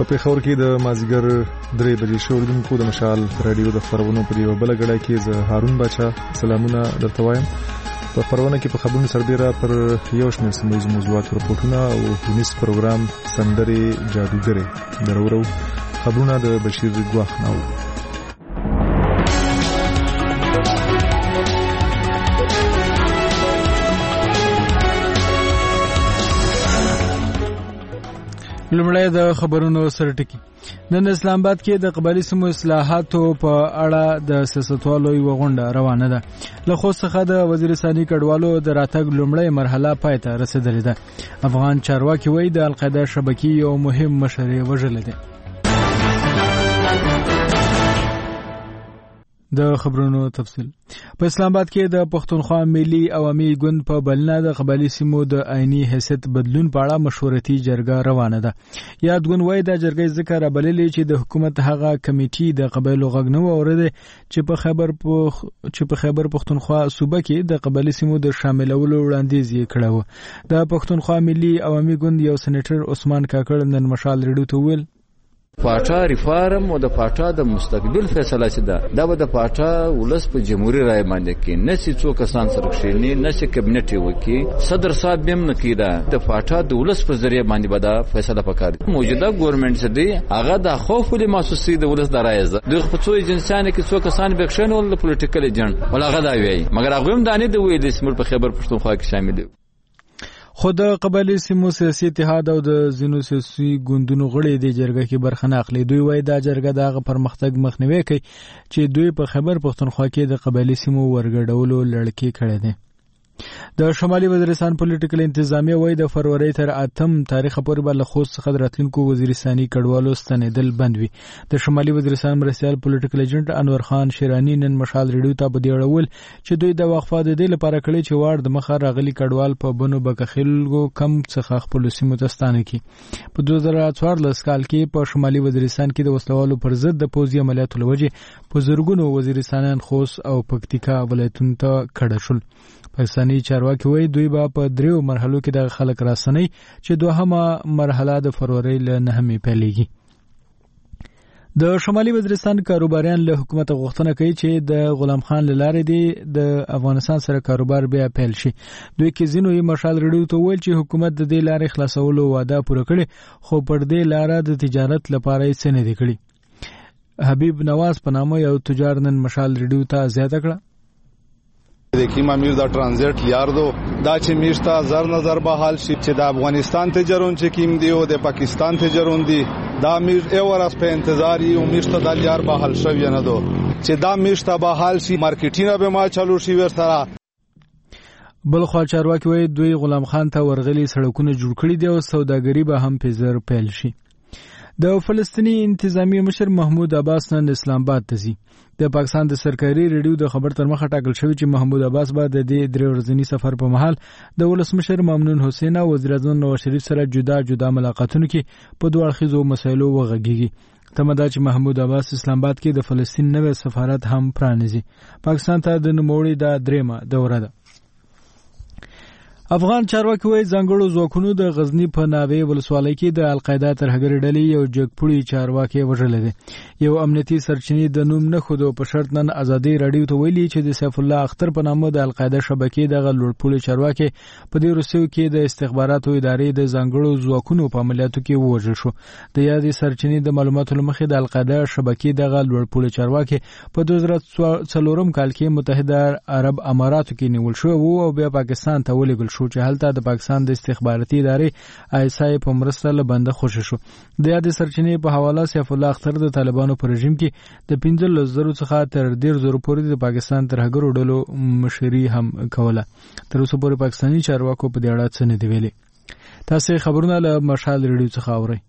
پیښور کې د مازیګر 3 بجې شوردونکو د مشال رادیو د خبرونو په یو بل غړای کې زه هارون بچا سلامونه درته وایم. په خبرونه کې په خبرونو سربېره پر یو شمېر سیمه ییز موضوعات راپورټونه او ټونس پروګرام سندرې جادوګرې درورو خبرونه د بشیر ګواخ نو. لومړی د خبرونو سرټکی. نن اسلام آباد کې د قبایلی سیمو اصلاحاتو په اړه د سیاستوالو یو غونډه روانه ده. له خوست څخه د وزیر ثاني کډوالو د راتګ لومړی مرحله پای ته رسیدلې ده. افغان چارواکي وایي د القاعده شبکې یو مهم مشر وژلی دی. د خبرونو تفصیل. په اسلام آباد کې د پښتونخوا ملي عوامي ګوند په بلنه د قبایلی سیمو د عیني حیثیت بدلون په اړه مشورتي جرګه روانه ده. یاد ګوند وایي دا جرګه ذکر بللې چې د حکومت هغه کمیټي د قبایلو غږ نه اورېده چې په خیبر پښتونخوا صوبه کې د قبایلی سیمو د شاملولو وړاندیز یې کړی و. د پښتونخوا ملي عوامي ګوند یو سېنیټر عثمان کاکړ نن مشال ریډیو ته ویل پاټا ریفارم او د پاټا د مستقبل فیصله چې ده به د پاټا ولس په جمهوریت رائے باندې کې نه سي څو کسان سره کښینی نه سي کابینټ وکي صدر صاحب هم نه کیدا د پاټا د ولس په ذریعہ باندې به دا فیصله وکړي. موجوده ګورنمنت چې دی هغه د خوف له محسوسي د ولس د رائے ده د خپلو ایجنسیانو کې څو کسان بکښنه ول پولیټیکل ایجنټ ولغه دا وی مګر هغه هم دانه دی وی د سمر په خبر پښتونخوا کې شامل دي. خو د قبایلی سیمو سیاسي اتحاد او د ځینو سیاسي ګوندونو غړي د جرګه کې برخه نه اخلي. دوی وایي دا جرګه د پرمختګ مخنیوي کوي چې دوی په خیبر پښتونخوا کې د قبایلی سیمو ورګډولو لړکې کړې دي. د شمالي وزیرستان پولیټیکل انتظامیه وایي د فروری تر 8 تاریخ پورې به له خوست څخه راتلونکو وزیر ثاني کډوالو ستنېدل بند وي. د شمالي وزیرستان مرستیال پولیټیکل ایجنټ انور خان شیرانی نن مشال ریډیو ته په دې اړه ویل چې دوی د وقفه د دې لپاره کړی چې وار د مخه راغلي کډوال په بنو بکخیلګو کم څخه خپل سیمو ته ستانه کی. په 2014 کال کې په شمالي وزیرستان کې د وسلوالو پر ضد د پوځي عملیاتو لوجه په زرګونو وزیرستانیان خوست او پکتیکا ولایتونو ته کډه شول. پاکستاني چارواکي وایي دوی به په 3 مرحلو کې د خلک راسنۍ چې دوهمه مرحله د فروری له 9 پیلېږي. د شمالي وزیرستان کاروباریان له حکومت غوښتنه کوي چې د غلام خان لاره دی د افغانستان سره کاروبار بیا پیل شي. دوی کې ځینو یې مشال ریډیو ته ویل چې حکومت د دې لارې خلاصولو وعده پوره کړې خو پر دې لاره د تجارت لپاره یې څه نه دی کړی. حبیب نواز په نامه یو تجار نن مشال ریډیو ته زیاته کړه. देखिए امیر دا ट्रांजिट لیار دو دا چې میشتا زر نظر به حال شي چې د افغانستان تجارون چې کیم دی او د پاکستان تجارون دی دا میر اورس په انتظار یو میشتا د لیار به حال شوی نه دو چې دا میشتا به حال شي مارکیټینګ به ما چالو شي ورسره. بل خو چارواکي وایي دوی غلام خان ته ورغلي سړکونه جوړ کړي دي او سوداګري به هم په زر پیل شي. د فلسطینی انتظامی مشر محمود عباس نن اسلام آباد ته ځي. د پاکستان د سرکاري ریډیو د خبر تر مخه ټاکل شوی چې محمود عباس به د دې 3 ورځنی سفر په مهال د ولسمشر ممنون حسین او وزیر اعظم نواز شریف سره جدا ملاقاتونه کې په دوه اړخیزو مسایلو وغږیږي. تمه ده چې محمود عباس اسلام آباد کې د فلسطین نوې سفارت هم پرانیزي. پاکستان ته د نوموړي د 3مه دوره ده. افغان چارواکي وایي ځانګړو ځواکونو د غزنی په ناوې ولسوالۍ کې د القاعده ترهګر ډلې یو جګپوړي چارواکي وژلی دی. یو امنیتي سرچینې د نوم نه خودو په شرط نن ازادي رادیو ته ویلي چې د سیف الله اختر په نامه د القاعده شبکې د لوړپوړي چارواکي په دې روسیو کې د استخباراتو ادارې د ځانګړو ځواکونو په عملیاتو کې ووژل شو. د یادې سرچینې د معلوماتو لمخې د القاعده شبکې د لوړپوړي چارواکي په 2004 کال کې متحده عرب اماراتو کې نیول شو او بیا پاکستان ته ولېږل شو چې هلته د پاکستان د استخباراتي ادارې آیسای په مرسته له بنده خوشی شو. د یادې سرچینې په حواله سیف الله اختر د طالبانو په رژیم کې د 15,000 څخه تر 1,000 پورې د پاکستان ترهګرو ډلو مشري هم کوله. تر اوسه پورې پاکستاني چارواکو په دې اړه څه نه دی ویلي. تاسو خبرونه له مشال ریډیو څخه اورئ.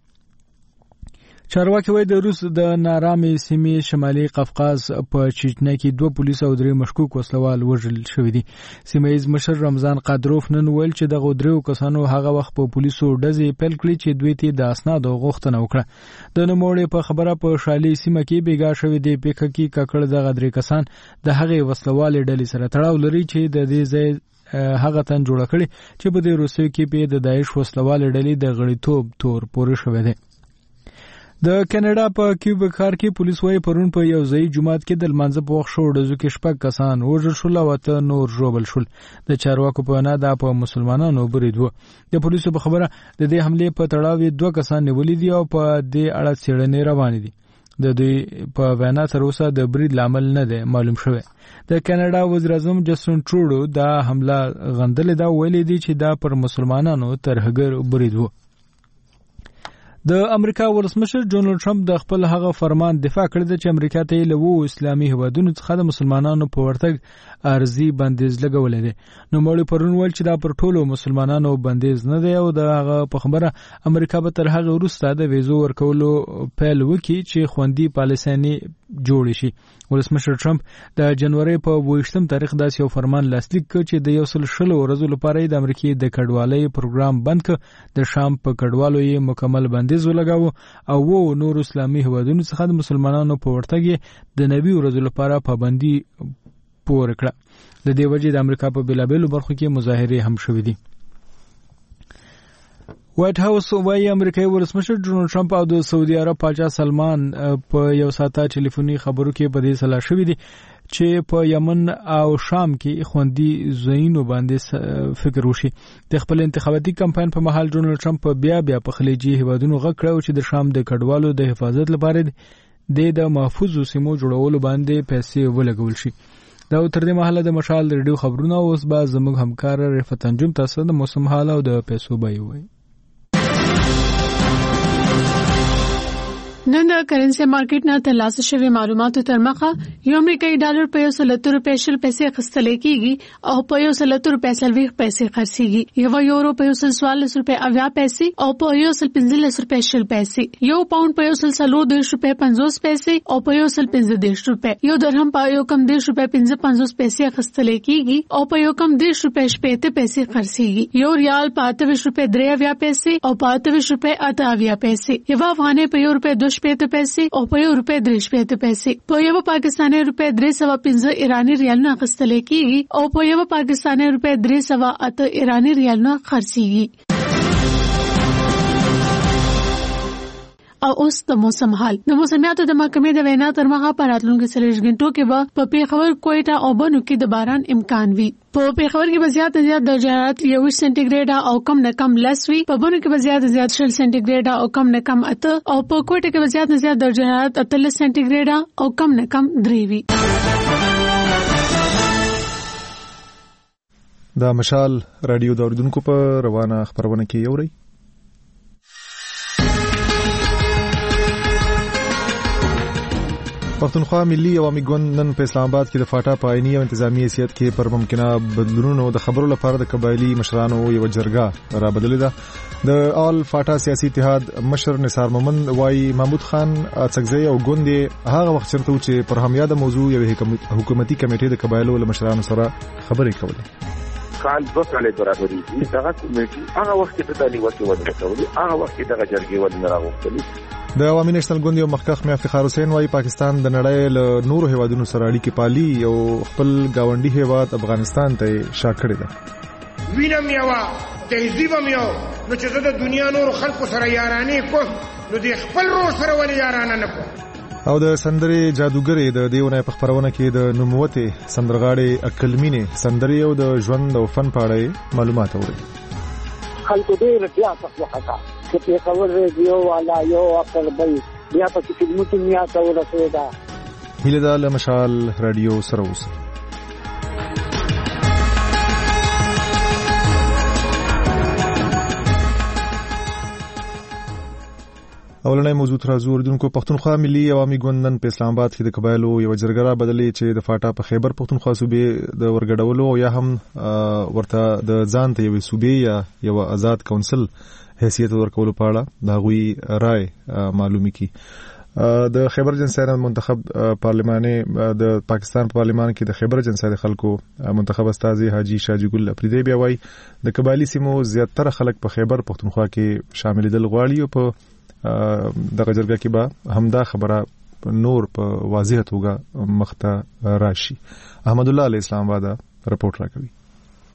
چارواکي وایي د روس د نارامې سیمې شمالي قفقاز په چچنیا کې 2 پولیس او 3 مشکوک وسلوال وژل شوي دي. سیمه ییز مشر رمضان قادروف نن ویل چې دغه 3 کسانو هغه وخت په پولیسو ډزې پیل کړې چې دوی ته د اسنادو غوښتنه وکړه. د نوموړي په خبره په شالي سیمه کې بیګا شوی دی پېښه کې ککړ دغه 3 کسان د هغې وسلوالې ډلې سره تړاو لري چې د دې ځای هغه تن جوړ کړي چې په دې روسیې کې په د داعش وسلوالې ډلې د غړیتوب تور پورې شوی دی. د کاناډا په کیوبک ښار کې پولیس وايي پرون په یو ځای جمعات کې د لمانځه په وخت شو ډزو کې 6 کسان وژل شول او 8 نور ژوبل شول. د چارواکو په وینا دا په مسلمانانو برید و. د پولیسو په خبره د دې حمله په تړاو 2 کسان نیولي دي او په دې اړه څېړنې روانې دي. د دوی په وینا تر اوسه د برید لامل نه دی معلوم شوی. د کاناډا وزیر اعظم جسټن ټروډو دا حمله غندلې دا ویلي دي چې دا پر مسلمانانو ترهګر برید و. د امریکا ولسمشر ډونالد ټرمپ د خپل هغه فرمان دفاع کړی دی چې امریکا ته له اسلامي هیوادونو څخه د مسلمانانو په ورتګ ارزي بندیز لګولې دی. نو مولوی پرون ویل چې دا پر ټولو مسلمانانو بندیز نه دی او د هغه په خبره امریکا به تر هغه وروسته د ویزو ورکولو پیل وکړي چې خوندي پالیسۍ جوړ شي. ولسمشر ټرمپ د جنوري په 28 تاریخ داسې یو فرمان لاسلیک کړ چې د 100 ورځو لپاره د امریکای د کډوالۍ پروګرام بند کړ. د شام په کډوالو یې مکمل بندیز ولګاوه او نور اسلامي هیوادونو څخه د مسلمانانو په ورتګ د 90 ورځو لپاره پابندي پور کړه. د دې وجې د امریکا په بلابلو برخو کې مظاهرې هم شوې دي. وایټ هاوس وايي امریکایي ولسمشر ډونالد ټرمپ او د سعودي عرب پاچا سلمان په یو ساعته ټلیفوني خبرو کې په دې سلا شوې دي چې په یمن او شام کې خوندي ځایونو باندې فکر وشي. د خپل انتخاباتي کمپاین په مهال ډونالد ټرمپ بیا په خلیجي هیوادونو غږ کړو چې د شام د کډوالو د حفاظت لپاره د محفوظ سیمو جوړولو باندې پیسې ولګول شي. دا تر دې مهاله د مشال ریډیو خبرونه اوس به زموږ همکار رفعت انجم تاسو د موسم حال او د پیسو بای وای. نن د کرنسي مارکیټ نه ترلاسه شوی معلوماتو تر مخه یو امریکایي ډالر په 170 روپۍ شل پیسې خستل کېږي او په 170 روپۍ سلويخ پیسې خرڅيږي. یو یورو په 144 روپۍ 80 پیسې او په 115 روپۍ شل پیسې. یو پاوند په 140 روپۍ 50 پیسې او په 115 روپۍ. یو درهم په 1 روپۍ 55 پیسې خستل کېږي او په 1 روپۍ 70 پیسې خرڅيږي. یو ریال په 28 روپۍ 83 پیسې او په 28 روپۍ 88 پیسې. یو افغانۍ په 1 روپۍ 2 پیسې او په 1 روپۍ 3 پیسې. په یو پاکستاني روپۍ 315 ایرانی ریالونه اخیستل کېږي او په یو پاکستاني روپۍ 308 ایرانی ریالونه خرڅيږي. او اوس د موسم حال. د موسمیاتو د محکمې د وینا تر مخه په راتلونکو 40 غنټو کې به په پیښور، کوټه او بنو کې د باران امکان وي. په پیښور کې به زیات درجه حرارت 20 سانتي ګریډ او کم نه کم 10 وي. په بنو کې به زیات 0 سانتي ګریډ او کم نه کم 8 او په کوټه کې به زیات درجه حرارت 30 سانتي ګریډ او کم نه کم 3 وي. دا مشال رادیو د اوریدونکو په روانه خبرونه کې یوري. پښتونخوا ملي عوامي ګوند نن په اسلام آباد کې د فاټا په عیني او انتظامی حیثیت کې پر ممکنه بدلونونو د خبرو لپاره د قبایلی مشرانو یو جرګه را بدلې ده. د آل فاټا سیاسي اتحاد مشر نثار مومند وايي محمود خان اڅکزی او ګوند هغه وخت چرته چې پر هم یاد موضوع یو حکومتي کمیټې د قبایلو مشرانو سره خبرې کولې. کال 2 کال برابرۍ دي دغه کمیټې هغه وخت په تعلیق کې ودرې کولې، هغه وخت دغه جرګې ودرې راغوښتلې. د عوامي نېشنل ګوند یو مخکښ میا فخر حسین وايي پاکستان د نړۍ له نورو هیوادونو سره اړیکې پالي او خپل گاونډي هیواد افغانستان ته شا کړی ده. وینم یو تهذیبم یو نو چې زه د دنیا نور خلکو سره یارانې کوم نو د خپل رور سره ولې یارانه نه کوم. او د سندرې جادوګرې د دیونه په خبرونه کې د نوموته سندرغاړي عقلمینه سندرې او د ژوند او فن په اړه معلومات اوري. خلکو ډېر بیا څه وکړه چې په خبر ریډیو والا یو خپل بل بیا په خدمت میا ته ورسېدا. هیله ده له مشال رادیو سره اوسه. اولنۍ موضوع تر اوریدونکو پښتونخوا ملي عوامي ګوند نن په اسلام آباد کې د قبایلو یو جرګه را بدلې چې د فاټا په خیبر پښتونخوا صوبې د ورګډولو او یا هم ورته د ځان ته یو صوبې یا یو آزاد کونسل حیثیت ورکولو په اړه د غوي رائے معلومي کی. د خیبر جنسای منتخب پارلماني د پاکستان په پارلمان کې د خیبر جنسای خلکو منتخب استاذي حاجی شاجی ګل اپریدی بیا وای د قبایلی سیمو زیاتره خلک په خیبر پښتونخوا کې شامل دي غواړي او په دغه جرګه کې به همدا خبره نور په واضح توګه مخته راشي. احمد الله علی اسلام آباد رپورټ راکوي.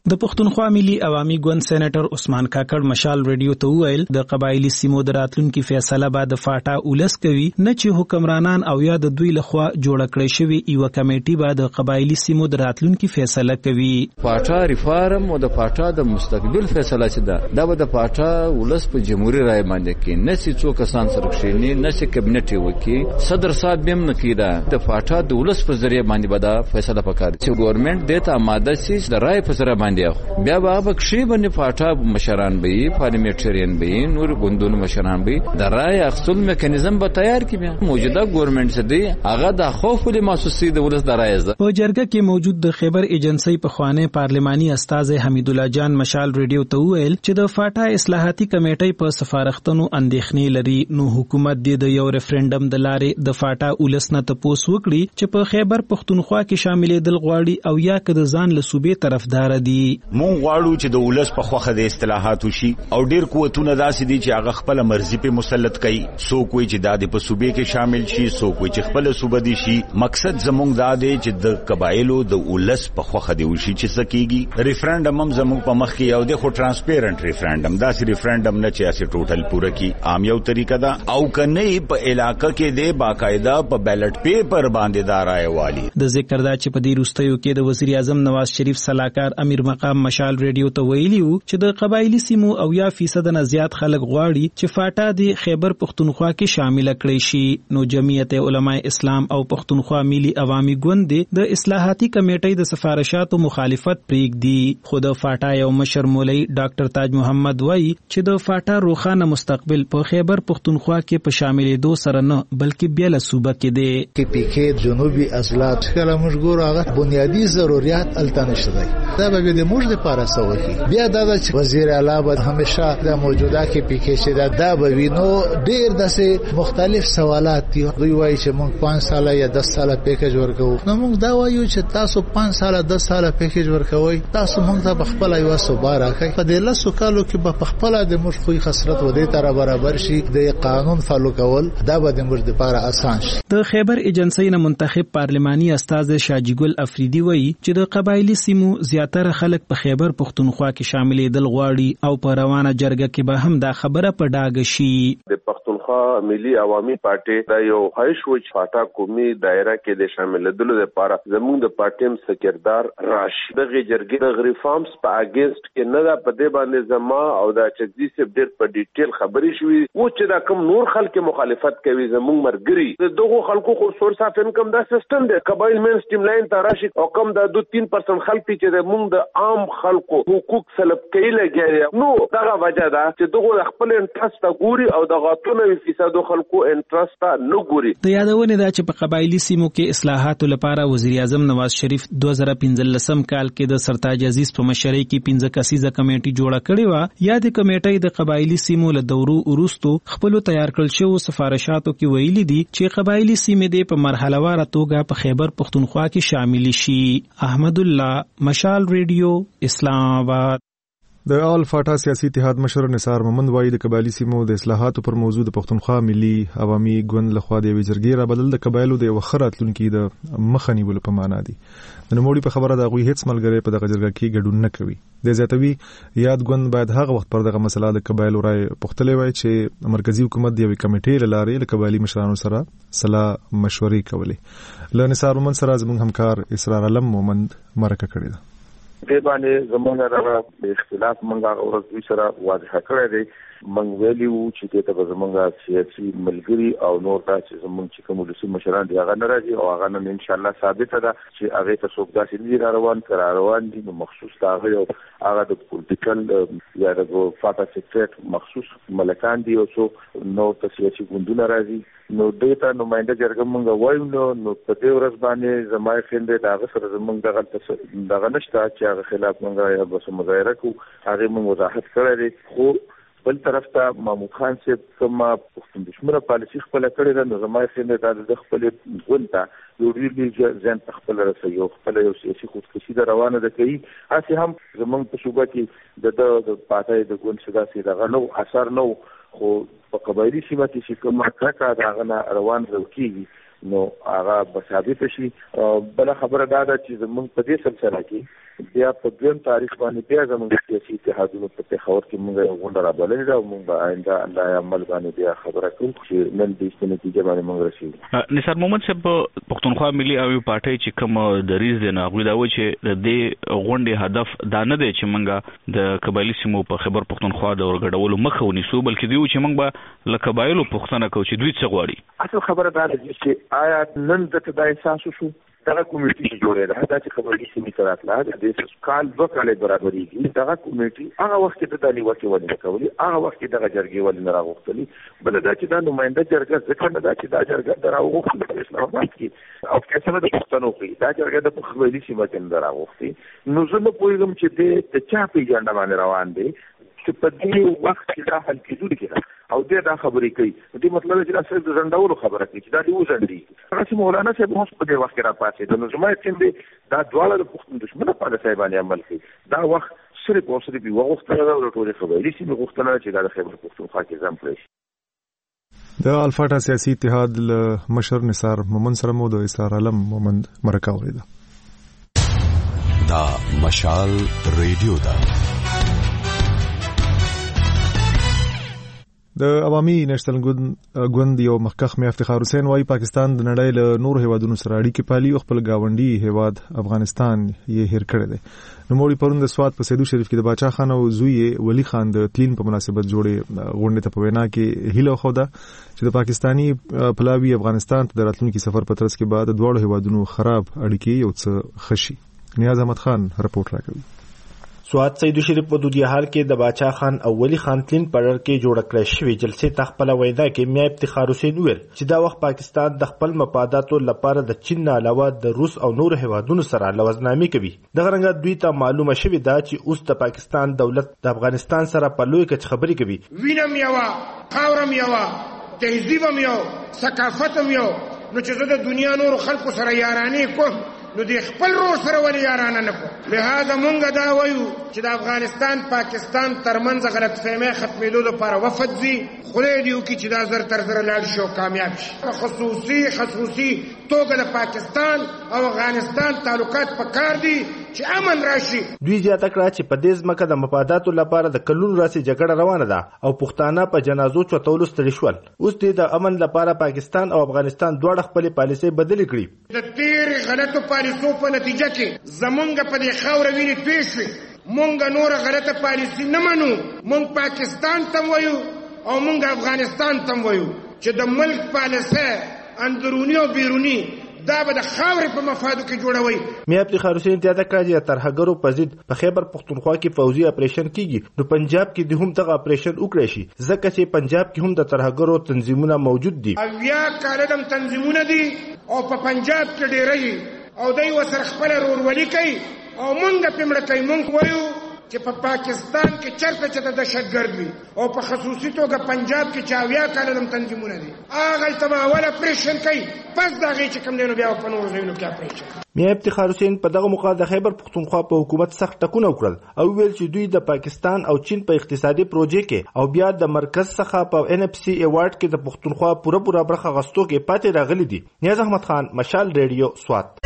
د پښتونخوا ملي عوامي ګوند سېنیټر عثمان کاکړ مشال ریډیو ته وویل د قبایلی سیمو د راتلونکي فیصله به د فاټا اولس کوي نه چې حکمرانان او یا د دوی لخوا جوړ کړی شوی یو کمیټي به د قبایلی سیمو د راتلونکي فیصله کوي. فاټا ریفارم او د فاټا د مستقبل فیصله چې دا به د فاټا اولس په جمهوریت رائے باندې کې نه سي څو کسان سره کښینی نه سي کابینټ وکي صدر صاحب هم نکیدا د فاټا د اولس په ذریعہ باندې به دا فیصله وکړي چې ګورنمنت دته آماده سي د رائے په سره بیا به بخشي باندې فاټا مشران به پارلیمنټریان به نور ګوندونو مشران به د رائے اخصول میکانیزم به تیار کړي. موجوده ګورنمنت څه دی هغه د خوف له محسوسي د ولس د رائے په جرګه کې موجود د خیبر ایجنسی په خوانه پارلماني استاد حمید الله جان مشال ریډیو ته ویل چې د فاټا اصلاحاتي کمیټې په سفارښتونو اندېښنې لري نو حکومت د یو ریفرندم د لارې د فاټا ولس نه تپوس وکړي چې په خیبر پښتونخوا کې شاملېدل غواړي او یا که د ځان له صوبې طرفدار دي. مونږ غواړو چې د ولس په خوخه د اصلاحات وشي او ډیر قوتونه داسې دي چې هغه خپل مرزي په مسلط کوي. څوک وایي چې د په صوبې کې شامل شي څوک وایي چې خپل صوبه دي شي. مقصد زمونږ دا دی چې د قبایلو د ولس په خوخه دی وشي چې سکیږي. ریفرندم هم زمونږ په مخ کې یو دی خو ترانسپیرنت ریفرندم داسې ریفرندم نه چې اسې ټوټل پوره کی عام یو طریقه ده او کنه په علاقې کې دی باقاعده په بیلټ پیپر باندې دا رائے والی. د ذکر دا چې په دې وروستیو کې د وزیر اعظم نواز شریف صلاحکار امیر مقام مشال ریډیو ته ویلي وو چې د قبایلی سیمو او یا فیصد نه زیات خلک غواړي چې فاټا د خیبر پښتونخوا کې شامل کړي شي. نو جمعیت علماء اسلام او پښتونخوا ملي عوامي ګوند د اصلاحاتي کمیټې د سفارشاتو مخالفت پریږدي. خو د فاټا یو مشر مولوی ډاکټر تاج محمد وایي چې د فاټا روخانه مستقبل په خیبر پښتونخوا کې په شاملېدو سره نه بلکې بیا له صوبه کې دی. کې پیکې جنوبي اصلاحات کله موږ ګورو هغه بنیادی ضرورت التنشته دی دا به د موږ لپاره سوي. بیا دا چې وزیر اعلی به همیشه د موجوده کې پیکې چې دا به وینو ډیر داسې مختلف سوالات دي. دوی وایي چې موږ 5 سال یا 10 سال پیکیج ورکوو نو موږ دا وایو چې تاسو 5 سال 10 سال پیکیج ورکوي تاسو موږ ته خپل یو صوبه راکړئ په دې لاسو کالو کې به خپل د موږ خوې خسرت ودی تر برابر شي د قانون فالو کول دا به د موږ لپاره اسان شي. د خیبر ایجنسی نه منتخب پارلماني استاد شاجګل افریدي وایي چې د قبایلی سیمو زیاتره خلک په خیبر پښتونخوا کې شاملېدل غواړي او په روانه جرګه کې به هم دا خبره په ډاګه شي. د پښتونخوا ملي عوامي پارټي دا یو خواهش و چې فاټا قومي دایره کې د شاملېدلو لپاره زموږ د پارټیم سکردار راشي دغه جرګې د ریفارمز په اگینست کې نه دا په دې باندې زما او دا چګزي سپ ډېر په ډیټیل خبرې شوې و چې دا کوم نور خلک مخالفت کوي زموږ مرګري دغه خلکو خو سورس اف انکم دا سیستم دی قبایل مین سټیم لاین ته راشي او کم دا 2-3% خلک چې موږ د عام خلکو حقوق سلب کوي لګي نو دا وجه ده چې دغه خپل انټرست ګوري او د 90% خلکو انټرست نه ګوري. د یادونه ده چې په قبایلی سیمو کې اصلاحاتو لپاره وزیر اعظم نواز شریف 2015 کال کې د سرتاج عزیز په مشرۍ کې 15 کسیزه کمیټه جوړه کړې و. یا د کمیټې د قبایلی سیمو له دورو وروستو خپل تیار کړل شو سفارشاتو کې ویلي دي چې قبایلی سیمې د په مرحله وار توګه په خیبر پښتونخوا کې شامل شي. احمد الله مشال ریډیو اسلام آباد. د آل فاټا سیاسي اتحاد مشر نثار محمد وایي د قبایلی سیمو د اصلاحاتو پر موضوع د پښتونخوا ملي عوامي ګوند لخوا د وزیرګي را بدل د قبایلو د وخراتلونکو د مخنیول په معنا دي. د نوموړي په خبره د غوي هیڅ ملګری په دغه جرګه کې ګډون نه کوي. د زیاتوي یاد ګوند باید هغه وخت پر دغه مسله د قبایلو رائے پختلې وای چې مرکزی حکومت د یوې کمیټې لاره د قبایلی مشرانو سره صلاح مشورې کولې. له نثار محمد سره زموږ همکار اسرار علم مومند مرکه کړې ده. په باندې زمونږ د اختلاف منګه او دوی سره واضح کړی دی. منګ ویلی وو چې ته زمونږ سیاسي ملګری او نور تاسو زمونږ چې کوم ولسی مشران دی هغه ناراضي او هغه نن ان شاء الله ثابت ده چې هغه ته څوک داسې نه روان دي نو مخصوص هغه هغه د پولیټیکل یا د فاټا سیکریټ مخصوص ملکان دي او څو نو سیاسي ګوندونه راځي نو دیتا نماینده جرګه مونږ وایو نو په دې ورځ باندې زمای خنده دا سره زمونږ دغه نشته چې هغه خلاف مونږ یا بس مظاهره کو هغه مونږ وضاحت کړی خو بل طرف ته محمود خان چې کوم پښتون دشمنه پالیسي خپل کړی ده نو زمای خنده د خپل ګوند یو ډیر ځان خپل رسي یو خپل یو سیاسي خودکشي د روانه ده کوي اسی هم زمونږ په شوبه کې د پاتای د ګوند څخه سي دغه نو اثر نو خو په قبایلی سیمه کې چې کومه کړه دا غنه روان وکیږي نو هغه ثابت شي. بل خبره دا ده چې زموږ په دې سلسله کې بیا په دویم تاریخ باندې بیا زموږ سیاسي اتحادونو په پېښور کې موږ یو غونډه رابللې ده او موږ به آینده الله عمل باندې بیا خبره کوو چې نن دې څه نتیجه باندې موږ رسېږو. نثار محمد صاحب پښتونخوا ملي او پارټۍ چې کوم دریځ دی نه هغوی دا و چې د دې غونډې هدف دا نه دی چې موږ د قبایلي سیمو په خیبر پښتونخوا د ورګډولو مخه ونیسو بلکې دی چې موږ به له قبایلو پوښتنه کوو چې دوی څه غواړي. اصل خبره دا ده چې آیا نن دته دا احساس وشو دغه کمیټي جوړېده دا چې قبایلي سیمې ته راتله د کال 2 کال برابرېږي دغه کمیټي هغه وخت کې د نیوکې ولې نه کولې هغه وخت کې دغه جرګې ولې نه راغوښتلې بل دا چې دا نماینده جرګه ځکه نه دا چې دا جرګه د راغوښتل په اسلام آباد کې او کیسه د پښتنو کې دا جرګه د قبایلي سیمې کې نه راغوښتي. نو زه نه پوهېږم چې د چا په ایجنډا باندې روان دی چې په دې وخت کې دا حل کېدونکی او دا خبرې کوي. دې مطلب چې دا صرف د ځنډولو خبره کوي چې دا دې وځنډي. هغه چې مولانا صاحب هم په دې وخت کې راپاسېد نو زما یقین دی دا دواړه د پښتون دښمنه په صاحبانه عمل کوي. دا وخت صرف او صرف یو غوښتنه ده او ټولې قبایلي سیمې غوښتنه چې دا د خیبر پښتونخوا کې ځم کړی شي. د الفاټا سیاسي اتحاد مشر نثار محمد سره مو د اسرار عالم محمد مرکه ولیده. دا مشال ریډیو دا د عوامي نېشنل ګوند یو مخکخ مې افتخار حسین وايي پاکستان د نړۍ له نور هیوادونو سره اړیکې پالي او خپل گاونډي هیواد افغانستان یې هیر کړی دی. نو موړي پرون د سواد په سیدو شریف کې د باچا خان او زوی ولی خان د تلین په مناسبت جوړې غونډې ته په وینا کې هیله خوده چې د پاکستانی پلاوی افغانستان ته د راتلونکي سفر په ترڅ کې بعد د دوه هیوادونو خراب اړیکې یو څه خشي. نیاز احمد خان رپورټ راکوي. سواد سیدو شریف په دودي حال کې د باچا خان او ولی خان تلین پړر کې جوړ کړی شوی جلسې تخپل وینا کې میا افتخار حسین ویل چې دا وخت پاکستان د خپل مفاداتو لپاره د چین نه علاوه د روس او نور هیوادونو سره لوزنامي کوي. د غرنګ دوی ته معلومه شوی دا چې اوس د پاکستان دولت د افغانستان سره په لوی کچ خبرې کوي. وینم یوا خاورم یوا تهذیبم یو ثقافتم یو نو چې د دنیا نور خلکو سره یارانه کوم نو د خپل رور سره ولې یارانه نه کوم. لہذا مونږ دا وایو چې د افغانستان پاکستان ترمنځ غلط فهمي ختمېدو لپاره وفد دي خدای دې وکړي چې دا زر تر زر لاړ شي او کامیاب شي. خصوصي توګه د پاکستان او افغانستان تعلقات پکار دي چې امن راشي. دوی زیاته کړه چې په دې ځمکه د مفاداتو لپاره د کلونو راسي جګړه روانه ده او پښتانه په جنازو چوتولو ستړي شول. اوس دې د امن لپاره پاکستان او افغانستان دواړه خپل پالیسي بدلې کړې. د تیر غلطو پالیسو په نتیجه کې زمونږ په دې خاوره ویني توی شوې. مونږ نور غلطه پالیسي نه منو. مونږ پاکستان ته وایو او مونږ افغانستان ته وایو چې د ملک پالیسي اندرونی او بیرونی دا به د خاورې په مفادو کې جوړوي. میا افتخار حسین زیاته کړه چې ترهګرو په ضد په خیبر پښتونخوا کې فوزي اپریشن کیږي نو پنجاب کې د هم دغه اپریشن وکړي شي ځکه چې پنجاب کې هم د ترهګرو تنظیمونه موجود دي. اویا کالم تنظیمونه دي او په پنجاب کې ډېرې او دوی وسره خپل رورولي کوي او مونږ په مړه کوي. مونږ وایو چې په پاکستان کې چرته چې د دهشتګرد وي او په خصوصي توګه پنجاب کې چې اویا کالم تنظیمونه دي هغه تم اول اپریشن کوي پس دا غي چې کوم دی نو بیا په نور ځایونو کې اپریشن. میا افتخار حسین په دغه موقع د خیبر پښتونخوا په حکومت سخت ټکونه وکړل او ویل چې دوی د پاکستان او چین په اقتصادي پروژې کې او بیا د مرکز څخه په NFC ایوارډ کې د پښتونخوا پوره برخه غستو کې پاتې راغلي دي. نیاز احمد خان مشال ریډیو سوات.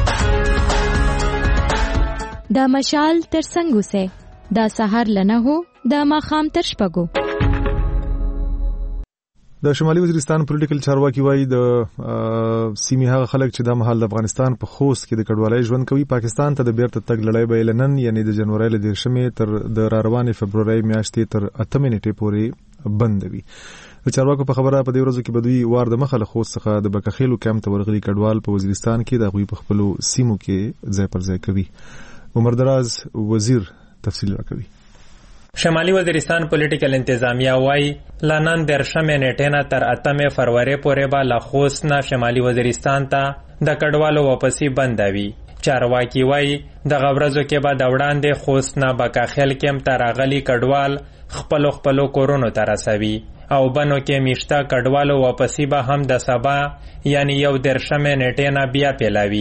دا مشال تر څنګه سه دا سحر لنه هو دا ماخام تر شپګو. د شمالي وزیرستان پولیټیکل چارواکي وایي د سیمې هغه خلک چې د مهال د افغانستان په خوست کې د کډوالۍ ژوند کوي پاکستان ته د بیرته تګ لړۍ به لنن یعنی د جنوري له 10 تر د روانې فبرवरी میاشتې تر 8 نیټې پورې بند وي. د چارواکو په خبره په دې ورځو کې بدوي وار د مخه له خوست څخه د بکخېلو کیمپ ته ورغلي کډوال په وزیرستان کې د غوي په خپل سیمو کې ځای پر ځای کوي. عمر دراز وزیر تفصیل راکوي. شمالي وزیرستان پولیټیکل انتظامیه وايي لنن 10 نیټه تر 8 فروری پورې به له خوست نه شمالي وزیرستان ته د کډوالو واپسی بندوي. چارواکي وايي د غورزو کې به د وړاندې خوست نه بکخېل کیمپ ته راغلي کډوال خپل کورونو ته رسوي او بنو کې میشته کډوالو واپسی به هم د سبا یعنی 10 نیټه نه بیا پیلاوي.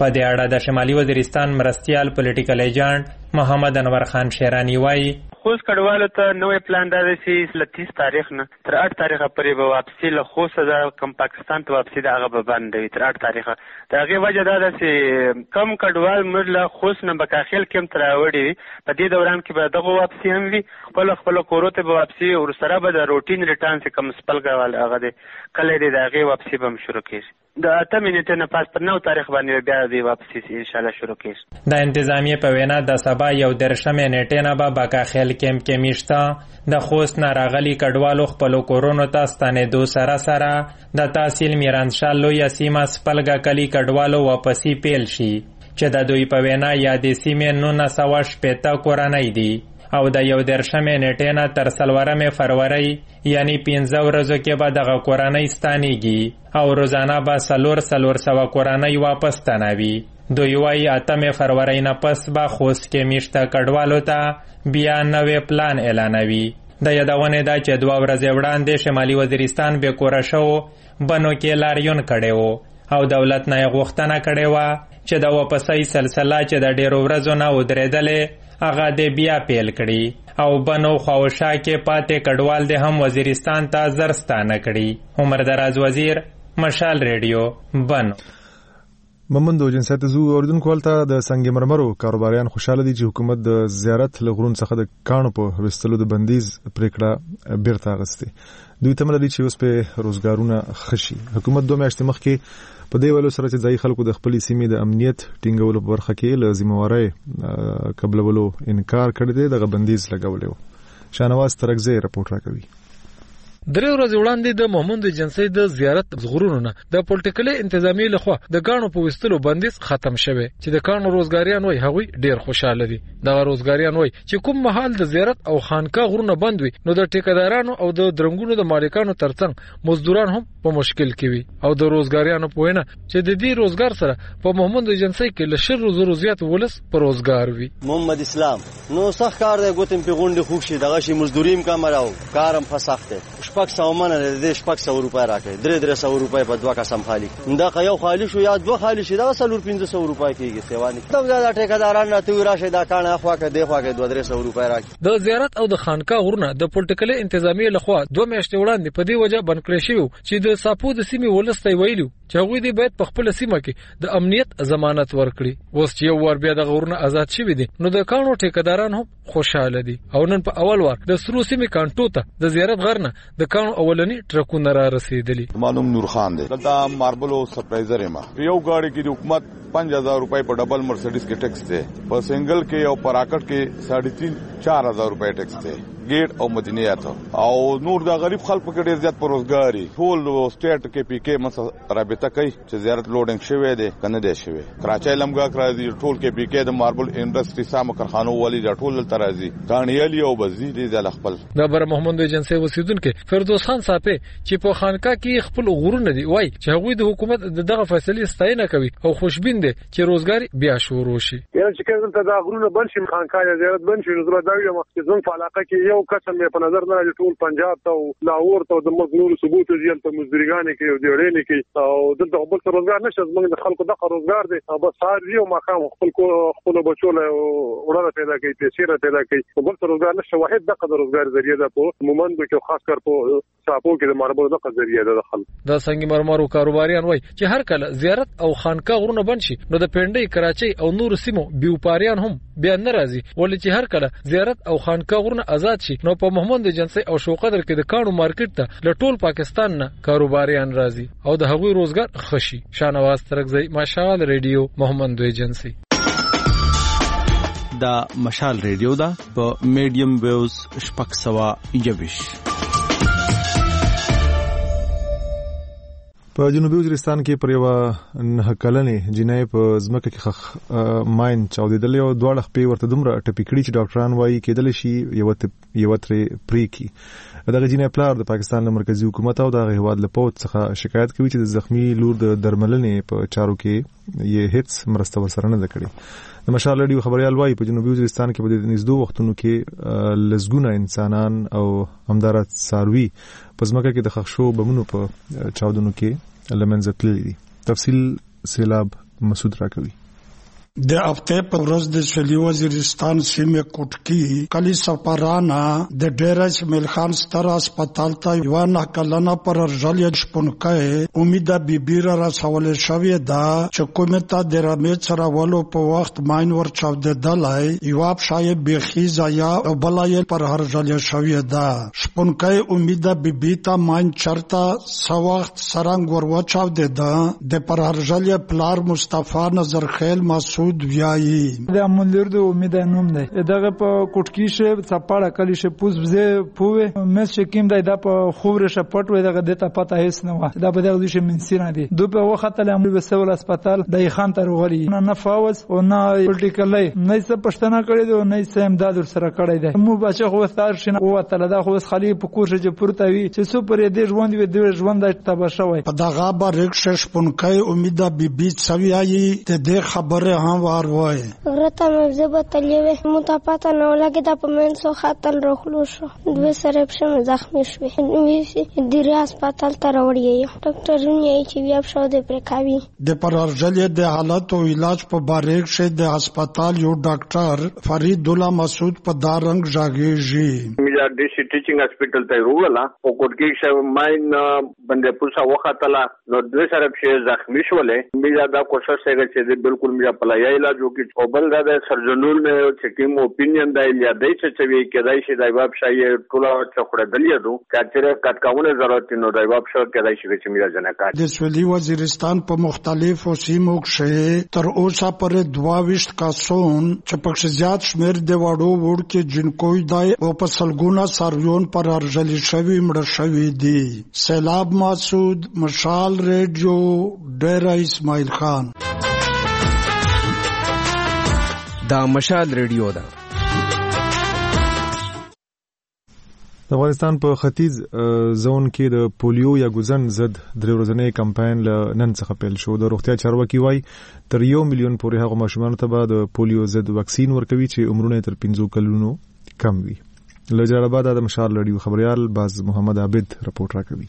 په دې اړه د شمالي وزیرستان مرستیال پولیټیکل ایجنټ محمد انور خان شیرانی وایي خوست کډوالو ته نوې پلان دا دی چې له 30 تاریخ نه تر 8 تاریخه پورې به واپسي له خوست څخه کم پاکستان ته واپسي د هغه به بند وي تر 8 تاریخه. د هغې وجه دا ده چې کم کډوال موږ له خوست نه بکاخیل کې هم تر راوړي وي. په دې دوران کې به دغه واپسي هم وي، خپل کورو ته به واپسي ورسره به د روټین ریټرن چې کم سپلګه هغه دی کله دی د هغې واپسي به هم شروع کېږي. د 8 نیټې نه پاس پر 9 تاریخ باندې بیا د واپسي انشاءالله شروع کېږي. د انتظامیې په وینا د سبا 11 نیټې نه به بکاخیل کیمپ کې میشته د خوست نه راغلي کډوالو خپلو کورونو ته ستنېدو سره د تحصیل میرانشاه لویه سیمه سپلګه کلي کډوالو واپسي پیل شي چې د دوی په وینا یادې سیمې 1980 کورنۍ دي او د 11 نیټې نه تر 4 فروری یعنی 15 ورځو کې به دغه کورنۍ ستانېږي او روزانه به 400 کورنۍ واپس ستنوي. دوی وايي 8 فروری نه پس به خوست کې میشته کډوالو ته بیا نوې پلان اعلانوي. د یادونې ده چې 2 ورځې وړاندې شمالي وزیرستان بې کوره شو بنو کې لاریون کړی و او دولت نه یې غوښتنه کړې وه چې د واپسۍ سلسله چې د ډېرو ورځو نه ودرېدلې هغه دې بیا پیل کړي او بنو خواوشا کې پاتې کډوال دې هم وزیرستان ته زر ستانه کړي. عمر دراز وزیر، مشال ریډیو، بنو. ممندو جنسیت زو اوردونکو ولته د سنگ مرمرو کاروباریان خوشاله دي چې حکومت د زیارت لغرون څخه د کانو په وستلو د بندیز پریکړه بیرته اغستې. دوی تمل دي چې اوس په روزګارونه خشي. حکومت 2 میاشتې مخکې په دې ویلو سره چې ځای خلکو د خپل سیمې د امنیت ټینګولو په برخه کې لازمواري قبلولو انکار کړی دی، دغه بندیز لګولې و. شانواز ترکزی رپورټ راکوي. 3 ورځې وړاندې د محمود جنسي د زیارت زغرونو نه د پولیټیکل انتظامی لخوا د کانو په وستلو بندیز ختم شوه چې د کانو روزګاریان وای هغوی ډیر خوشاله دي. د روزګاریان وای چې کوم محل د زیارت او خانقاه غرونه بند وي نو د ټیکدارانو او د درنګونو د مالکانو ترڅنګ مزدوران هم په مشکل کې وي او د روزګاریانو په وینا چې د دې روزګار سره په محمود جنسي کې ل 100 زیات ولس په روزګار وي. محمد اسلام نو سخت کار دی ګوتم په غونډه خوښ شي دغه شي مزدوریم کم راو کارم فسخت شپږ سامان د 600 روپۍ راکړي 300 روپۍ په 2 قسم خالی دا یو خالی شو یا 2 خالی شي دا 1500 روپۍ کېږي سیوانی دا زیاده ټیکداران نه توی راشه دا کانه خوا کې دی خوا کې 200 روپۍ راکړي. د زیارت او د خانقاه غرونه د پولیټیکل انتظامی لخوا 2 میاشتې وړاندې په دې وجه بند کړی شو چې د ساپو د سیمې ولسته ویلو چې هغوی دې باید په خپل سیمه کې د امنیت ضمانت ورکړي. اوس چې یو ور بیا د غرونه آزاد شوي دي نو د کانو ټیکداران هم خوشاله دي او نن په اول وار د سرو سیمې کانټو ته د زیارت غرنه د کانو اولنی ټرکونه را رسیدلی. معلوم نور خان دی دلته ماربلو سپرایزر ما یو گاڑی کې د حکومت 5000 روپۍ په ډبل مرسيډیز کې ټیکس دی، په سنگل کې او پراکټ کې 3.5-4,000 روپۍ ټیکس دی. ګیټ او مدنیات او نور د غریب خلکو کې ډیر زیات پروزګاری ټول سټیټ کې پی کې مسله رابطه کوي چې زیارت لوډینګ شوی دی کنه دی شوی کراچۍ لمګه کراځي ټول کې پی کې د ماربل انډستری سم کارخانو والی د ټول ترازی کانیالی او بزی دی د خپل د بر محمد ایجنسی وسیدونکو فردوس خان صاحب چې په خانقاه کې خپل غرونه دی وای چې هغوی د حکومت دغه فیصله ستاینه کوي او خوشبین دي چې روزګاری بیا شروع شي. یعنی چې کله ته د غرونه بن شي خانقاه زیارت بن شي نو دا یو مخکې په علاقه کې یو قسم په نظر نه راځي ټول پنجاب ته او لاهور ته د مزنور ثبوت ځل ته مزدورګانې کې او دیړې کې او دلته خپل روزګار نشي زمونږ د خلکو د روزګار دی او بس هر یو مقام خپل بچو له وړاندې پیدا کوي پیسې پیدا کوي او بل روزګار نشي واحد د روزګار ذریعہ ده په مومند کې خاص کر په صاحبو کې د ماربو د ذریعہ ده خلک د سنگ مرمرو کاروباریان وای چې هر کله زیارت او خانقاه غرونه بن شي نو د پنډۍ کراچۍ او نور سیمو بیوپاریان هم بیا ناراضي ولې چې هر کله زیارت او خانقاه غرونه آزاد شي نو په محمد جنسي او شوقدر کې د کانو مارکیټ ته له ټول پاکستان نه کاروباریان راځي او د هغوی روزګار خشي. شانواز ترکزی، مشال ریډیو، محمد جنسي. دا مشال ریډیو دا په میډیم ویوز 621 په جنوبي وزیرستان کې پر یو 9 کلنې جنۍ په ځمکه کې ماین چاودېدلې او دواړه خپې ورته دومره ټپي کړي چې ډاکټران وایي کېدلی شي یوه ترې پرې کړي. دغه جنۍ پلار د پاکستان له مرکزي حکومت او دغه هیواد له پوځ څخه شکایت کوي چې د زخمی لور د درملنې په چارو کې یې هیڅ مرسته ورسره نه ده کړې. د مشال ریډیو خبريال وایي په جنوبي وزیرستان کې په دې نږدې وختونو کې لزګونه انسانان او همدارا څاروي په ځمکه کې د ښخ شو بمونو په چاودنو کې لمنځه تللي دي. تفصیل سیلاب مسعود راکوي. د هفته په ورځ د سویلي وزیرستان سیمې کوټکی کلی سفرانا د ډیره اسماعیل خان ستر هسپتال ته یو نه کلنه پر ارجل شپونکه امید بیبي را رسول شوې ده چې کومه ته د رمې سره ولو په وخت ماین ور چاودېدلای یو شای بخي ځای او بلای پر ارجل شوې ده. شپونکه امید بیبي ته ماین چرته سو وخت سرنګ ور وچاودېده د پر ارجل پلار مصطفی نظر خیل مسعود ویایي د منیر د امید نوم دی دغه په کوټکی شه چپاړه کلی شه پوز بزه پوه مس شکیم دی د په خوره شپټ وي دغه د پته هیڅ نه و دا به دغه شه منسینه دی دو په وخت له امر به سول هسپتال د خان تر غلی نه فاوز او نه پولیټیکل نه څه پښتنه کړی دی نه څه امداد سره کړی دی مو بچو خو ستار شنه او تعالی دا خو خلی په کوشه چې پورته وي چې سو پر دې ژوند وي د ژوند تبا شوی په دغه باریک شپون کای امید بیبي سویایي ته د خبره وار وای غرته مزه بتلیوي متپاته نه لګی د پمنسو خاطر روخلو شو دوه سره په زخمی شوی وی د هسپتال ته وړي ډاکټرونه یې چې بیا شو د پرکاوي د پرارجل د حالت او علاج په باریک شه د هسپتال یو ډاکټر فرید الله مسعود په دارنګ ژاګیږي میجا ډیسټ ټیچینګ هسپتال ته ورولا او کوټکی شه ماین بندې پوسا وختلا نو دوه سره په زخمی شولې میجا دا کوشش وکړه چې بالکل میجا یا علاج وکړي او بل دا د سرجنول نه چې کوم اپینین دی یا دای چې وی کېدای شي د باب شای ټوله چخړه دلیه دو کچره کټکاونه ضرورت نو د باب شو کېدای شي چې میرا جنکا د سویلي وزیرستان په مختلفو سیمو کې تر اوسه پر 22 کسان چې په زیات شمیر د وړو وړ کې جنکوي دی او په سلګونه سرویون پر ارجل شوی مړ شوی دی. سیلاب مسعود مشال ریډیو ډیره اسماعیل خان. دا مشال ریډیو ده. د افغانستان په ختیځ زون کې د پولیو یا ګوزن ضد درې ورځنی کمپاین له نن څخه پیل شو. د روغتیا چارواکي وایي تر 1 میلیون پورې هغه ماشومانو ته به د پولیو ضد واکسین ورکوي چې عمرونه تر 15 کلونو کم وي. له جلال آباد د مشال ریډیو خبريال باز محمد عابد رپورټ راکوي.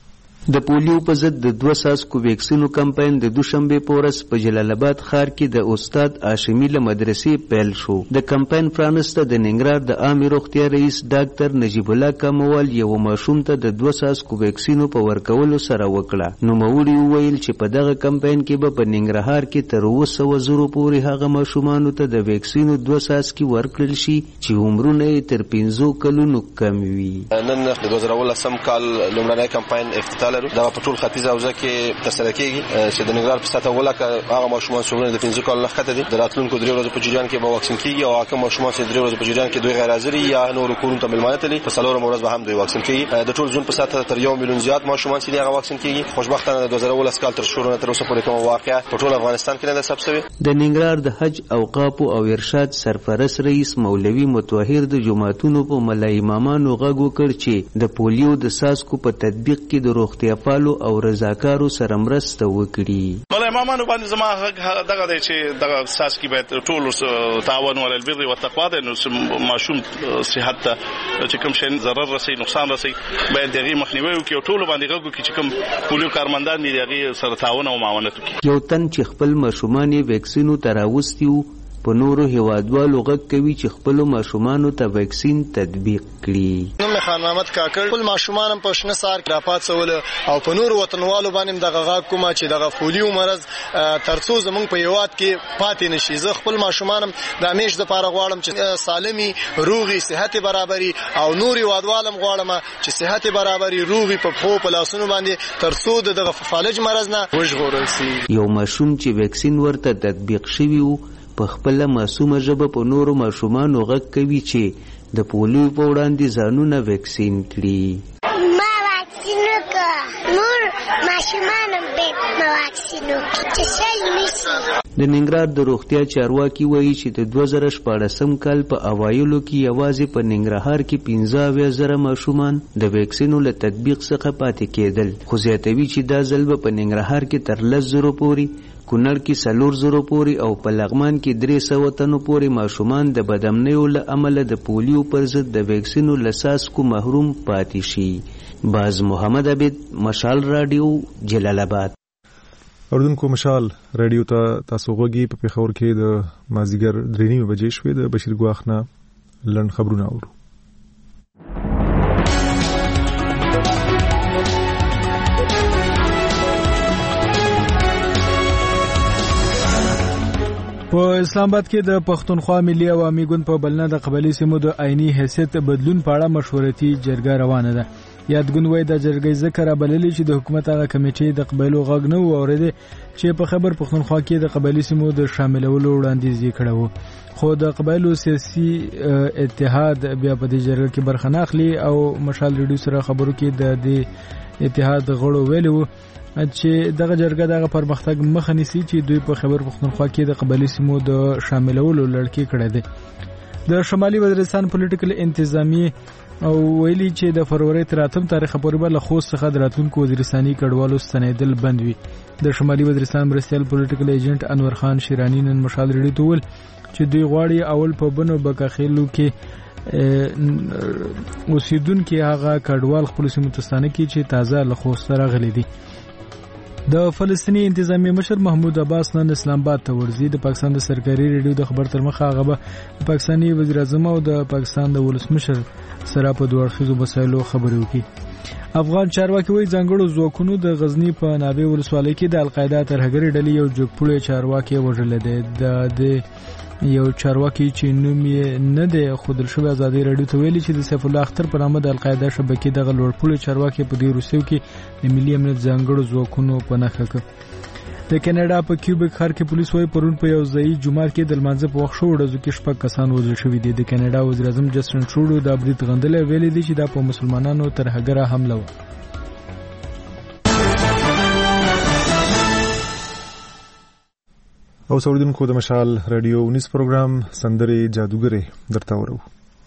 د پولیو په ضد د 2 ساسکو ویکسینو کمپاین د دوشنبه په ورځ په جلال آباد ښار کې د استاد هاشمي له مدرسې پیل شو. د کمپاین پرانسته د ننګرهار د عامه روغتیا رئیس ډاکټر نجیب الله کموال یو ماشوم ته د 2 ساسکو ویکسینو په ورکولو سره وکړه. نو موري ویل چې په دغه کمپاین کې به په ننګرهار کې تر 200 پورې هغه ماشومانو ته د ویکسینو 2 ساسکي ورکړل شي چې عمرونه تر 15 کلونو کم وي. نن د 2018 کال لومړنی کمپاین افتتاح دا په ټول ختیځ حوزه کې ترسره کیږي چې د ننګرهار په سطح ولکه هغه ماشومان چې عمر د 15 کال نه ښکته دي د راتلونکو 3 ورځې په جریان کې به واکسین کیږي او هغه ماشومان چې 3 ورځې په جریان کې دوی غیر حاضر یا نور کورونو ته ملمانه تلي په څلورم ورځ به هم دوی واکسین کیږي. د ټول زون په سطح تر 1 میلیون زیات ماشومان چې هغه واکسین کیږي. خوشبختانه د 2018 کال تر شروع نه تر اوسه پورې کوم واقعیا په ټول افغانستان کې نه ده ثبت شوی. د ننګرهار د حج اوقاف او ارشاد سرپرست رئیس مولوي متطهر د جمعتونو په ملا امامانو غږ وکړ چې د پولیو د ساسکو په تطبیق کې د روغتیا پالو او رضاکارو سره مرسته وکړي. مله امامانو باندې زما دغه دی چې دغه ساسکي باید ټول تعاون ول البر والتقوا د ماشوم صحت ته چې کوم شي ضرر رسي نقصان رسي باید دغه مخنیوي وکړي او ټول باندې غوږ چې کوم پولیو کارمندان دي دغه سره تعاون او معاونت وکړي. یو تن چې خپل ماشومان ویکسینو تراوستیو په نورو هیوادوالو غږ کوي چې خپل ماشومانو ته ویکسین تطبیق کړي. نوم خان محمد کاکړ خپل ماشومان په شنه سار کې راپاتول او په نورو وطنوالو باندې دغه غږ کوم چې دغه پولیو مرض ترڅو زمونږ په یواد کې پاتې نشي. زه خپل ماشومان د همیش د پاره غواړم چې سالمي روغي صحت برابرۍ او نوري وادوالم غواړم چې صحت برابرۍ روغي په خو په لاسونو باندې ترڅو دغه فالج مرض نه وژغورل شي. یو ماشوم چې ویکسین ورته تطبیق شوی وو په خپل معصومه ژبه په نورو ماشومانو غږ کوي چې د پولیو په وړاندې ځانونه ویکسین کړي. ما واکسین وکړ نور ماشومان به ما واکسین وکړي چې شل نشي. د ننګرهار د روغتیا چارواکي وایي چې د 2014 کال په اوایلو کې یوازې په ننګرهار کې 15,000 ماشومان د ویکسینو له تطبیق څخه پاتې کېدل. خو زیاتوي چې دا ځل به په ننګرهار کې تر 10,000 پورې، کونړ کې 4,000 پورې او په لغمان کې 300 تنو پورې ماشومان د بدامنیو له امله د پولیو پر ضد د ویکسینو له ساسکو محروم پاتې شي. باز محمد عابد مشال رادیو جلال آباد. اوردونکو مشال رادیو ته تاسو غوږی په پیښور کې د مازیګر 3:30 بجې شوې د بشیر ګواخنا لن خبرونه اورو. په اسلام آباد کې د پښتونخوا ملي عوامي ګوند په بلنه د قبایلی سیمو د آئینی حیثیت بدلون په اړه مشورتي جرګه روانه ده. یادګون وای د جرګې ذکر بللی چې د حکومت هغه کمیټې د قبایلو غږ نه اوریدي چې په خبر پښتونخوا کې د قبایلی سیمو د شاملولو وړاندیز کړو، خو د قبایلو سیاسي اتحاد بیا په دې جرګه کې برخه نه اخلي او مشال ریډیو سره خبرو کې د دې اتحاد غړو ویلو چې دغه جرګه دغه پرمختګ مخه نیسي چې دوی په خبر پښتونخوا کې د قبایلی سیمو د شاملولو لړکی کړی دی. د شمالي وزیرستان پولیټیکل انتظامی او ویلي چې د فروری 8 تاریخ پورې به له خوست څخه د راتلونکو وزیرستاني کډوالو ستنیدل بند وي. د شمالي وزیرستان مرستیال پولیټیکل ایجنټ انور خان شیرانی نن مشال ریډیو ته ویل چې دوی غواړي اول په بنو بکاخیلو کې اوسیدونکو هغه کډوال خپل سیمو ته ستانه کی چې تازه له خوست راغلي دي. د فلسطینی انتظامی مشر محمود عباس نن اسلام آباد ته ورځي. د پاکستان د سرکاري ریډیو د خبر تر مخه هغه د پاکستاني وزیر اعظم او د پاکستان د ولسمشر سره په دوه اړخیزو مسایلو خبرې وکړي. افغان چارواکي وایي ځانګړو ځواکونو د غزنی په ناوې ولسوالۍ کې د القاعده ترهګري ډلې یو جګپوړی چارواکي وژل دي. د یو چارواکي چې نوم یې نه دی خودل شوی ازادي رادیو ته ویلي چې د سیف الله اختر په نامه د القاعده شبکې دغه لوړپوړی چارواکي په دې روسیو کې د ملي امنیت ځانګړو ځواکونو په نښه کړ. د کینیډا په کیوبیک ښار کې پولیس وايي پرون په یو ځایي جمعه کې د لمانځه په وخت شو ورځو کې 6 کسان وژل شوي دي. د کینیډا وزیر اعظم جسټن ټروډو د برید غندلې ویلي دي چې دا په مسلمانانو ترهګره حمله و. او سوریدونکو د مشال رادیو 19 پروګرام سندرې جادوګرې درته ورو.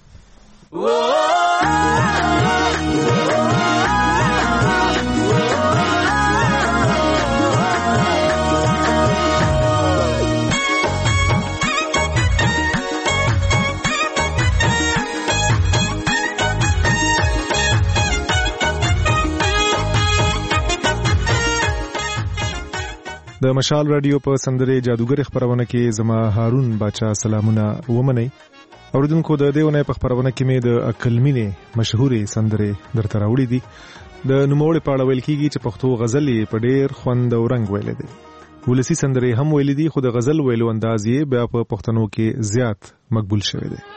د مشال رادیو په سندرې جادوګر خبرونه کې زما هارون باچا سلامونه ومني. اوردونکو د دیونه په خبرونه کې مې د عقلمینه مشهوري سندرې درته راوړې دي. د نوموړي په اړه ویل کېږي چې پښتو غزلې په ډېر خوند او رنگ ویل دي. ولسی سندرې هم ویل دي خو د غزل ویلو انداز یې بیا په پښتنو کې زیات مقبول شوی دی.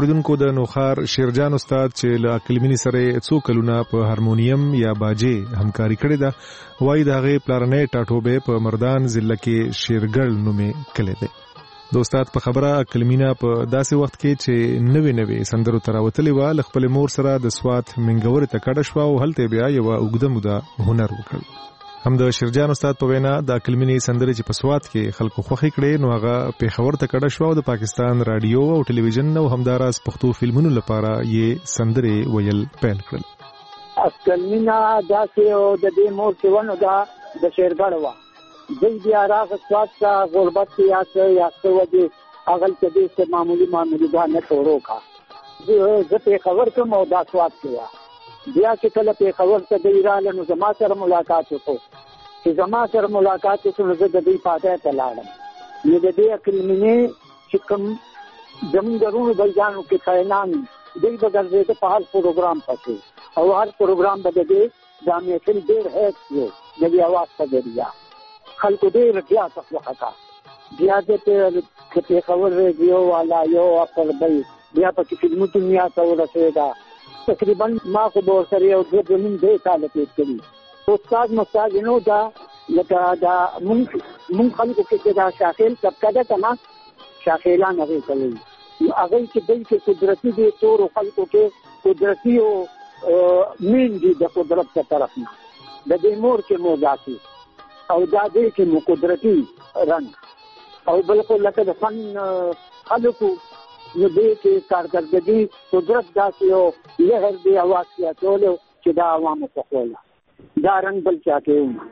اوریدونکو د نوخار شیرجان استاد چې له اقلیمي سره څو کلونه په هارمونیم یا باجې همکاري کړې ده وایي د هغې پلارنی ټاټوبی په مردان ضلع کې شیرګل نومې کلی دی. د استاد په خبره اقلیمینا په داسې وخت کې چې نوې سندرو ته راوتلې وه له خپلې مور سره د سوات منګورې ته کډه شوه او هلته بیا یوه اوږده موده هنر وکړ. هم د شیرجان استاد په وینا د اقلیمي سندرې چې په سوات کې خلکو خوښې کړې نو هغه پېښور ته کډه شوه او د پاکستان رادیو او ټلویزیون او همداراز پښتو فلمونو لپاره یې سندرې ویل پیل کړل. اقلیمینا داسې او د دې مور چې ونه دا د شیرګل وه دوی بیا راغه سوات ته غربت یا څه وجې هغلته دې څه معمولي دا نه شروع کړه. زه پېښور کوم او دا سوات کې وه بیا چې کله پېښور ته دوی راغله نو زما سره ملاقات وکړو چې زما سره ملاقات وکړو نو زه د دوی پاتې ته لاړم. نو د دې اقلیمي چې کوم زموږ د روڼو بلجانو کې خاینان دوی به ګرځېده په هر پروګرام پسې او هر پروګرام به د دې دا محفل ډېر هیڅ و د دې اواز په ذریعه خلکو ډېر زیات وخته بیا د پېښور ریډیو والا یو پر بل بیا پکې فلمو دنیا ته ورسېده. تقریبا ما خو به ورسره یو 2.5 کاله تېر کړي. استاد مستاد نو دا لکه دا مونږ خلکو کې چې دا شاخیل طبقه ده که نه شاخیلان هغې کوي هغوی چې دوی کې قدرتي دي تورو خلکو کې قدرتي او مین دي د قدرت په طرف نه د دې مور کې مو داسې او دا دې کې مو قدرتي رنګ او بلکل لکه د فن خلکو نو دې کې کارکردګي قدرت داسې او لهر دې اواز کې اچولو چې دا عوامو خوښوله دا رنګ بل چا کې وم.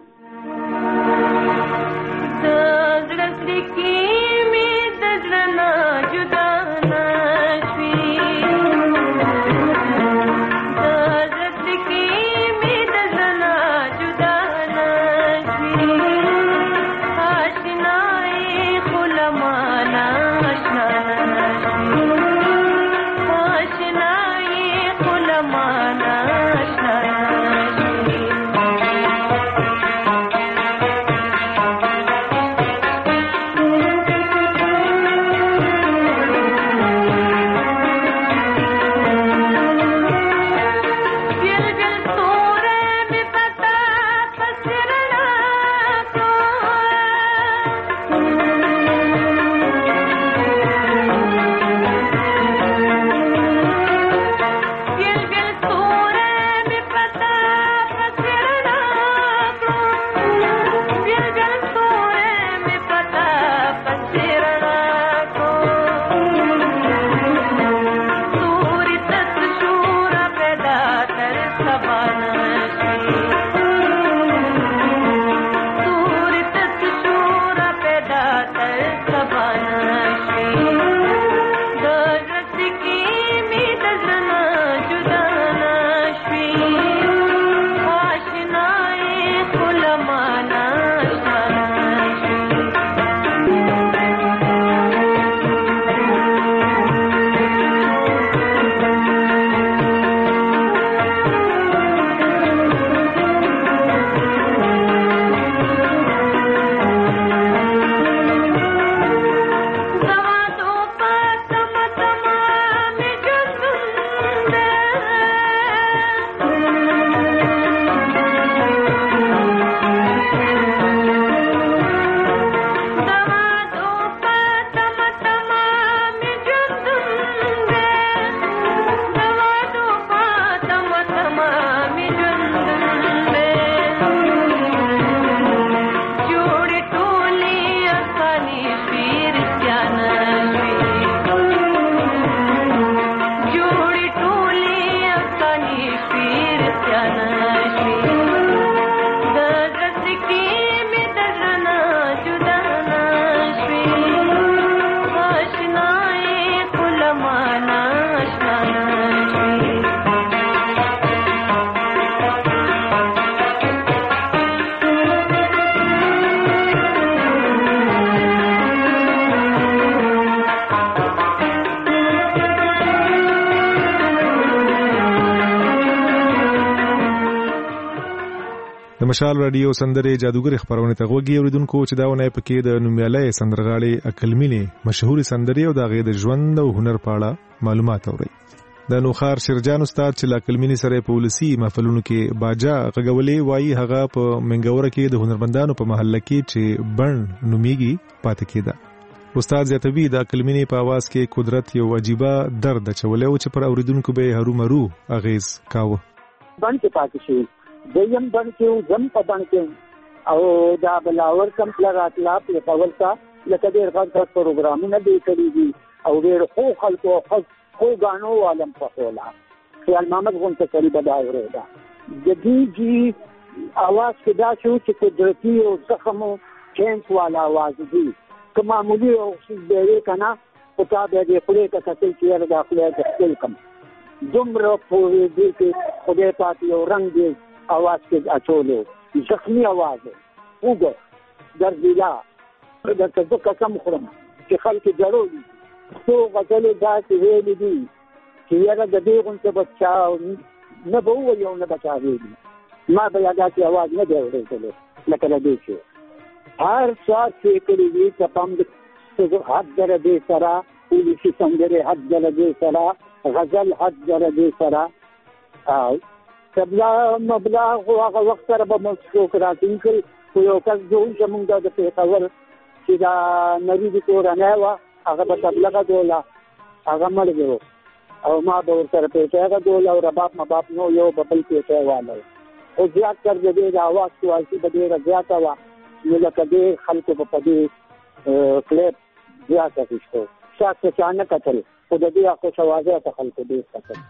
د مشال رادیو سندرې جادوګر خبرونه ته غوږی اوریدونکو چې دا ونه پکې د نومیالۍ سندرغاړي عقلمینې مشهوري سندرې او د غي د ژوند او هنر په اړه معلومات اوري. د نوخار شیرجان استاد چې عقلمینې سره په ولسی محفلونو کې باجا غږولې وایي هغه په منګوره کې د هنرمندانو په محله کې چې بڼ نومیږي پاتې کېده. استاد زیاتوی د عقلمینې په आवाज کې قدرت یو عجیبه درد چولې او چې پر اوریدونکو به هرومرو اغیز کاوه. بڼ کې پاتې شي دیم بڼ کې زم په بڼ کې او دا بلاور کم پلراتلا په پاول کا لکه ډېر غږ پروګرامونه دی کړی دي او ډېر خو خلکو خو غانو عالم په کولا خیال محمد غون ته قریب دا اورېدا د دې جی आवाज کې دا چې قدرتي او زخم چینس والا आवाज دی که معمولی او څه دی کنه او تا به دې پرې کا کتل چې دا خپل تخیل کم دومره په دې کې خدای پاک یو رنگ دی आवाज کې اچولو زخمی आवाज وګ دردیلا د څه قسم خورم چې خلک جوړولي څو غزل دا چې ویلي دي چې یاره د دې غونډه بچا نه به یو نه بچا ویلي ما به یاده چې आवाज نه دی اورېدلی لکه د دې چې هر سات چې کړي دي چې پام د حد درجې سره پولیسي سندرې حد درجې سره غزل حد درجې سره او قبلا مبلغ هغه وخت سره به مسلوک راټینګل خو یو کس جوړ چې موږ د پیښور چې دا نری د کورنۍ وه هغه به تبلغه دوله هغه مړ دی او ما به ورسره پیسې غدول او رباب مباب نو یو به بل پیسې والی خو زیات تر د دې د اواز کوالټي به ډېره زیاته وه نو لکه ډېر خلکو به په دې کلیپ زیات اخیستو شاید څه چا نه کتل خو د دې خوش اوازۍ ته خلکو ډېر کتل.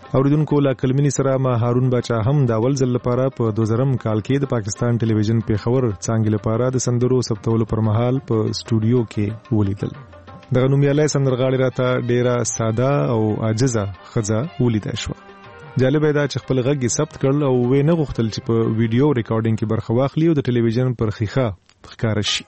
اوریدونکو لا کلمنی سره ما هارون باچا هم د اول ځل لپاره په 2000 کال کې د پاکستان ټلویزیون پیښور څنګه لپاره د سندرو ثبتولو پر مهال په سټوډیو کې ولیدل. دغه نومیالی سندرغاړي راته ډیره ساده او عاجزه ښځه ولیدای شوه. جالب دا چې خپل غږ ثبت کړل او وې نه غوښتل چې په ویډیو ریکارډینګ کې برخه واخلي او د ټلویزیون پر ښیښه ښکاره شي.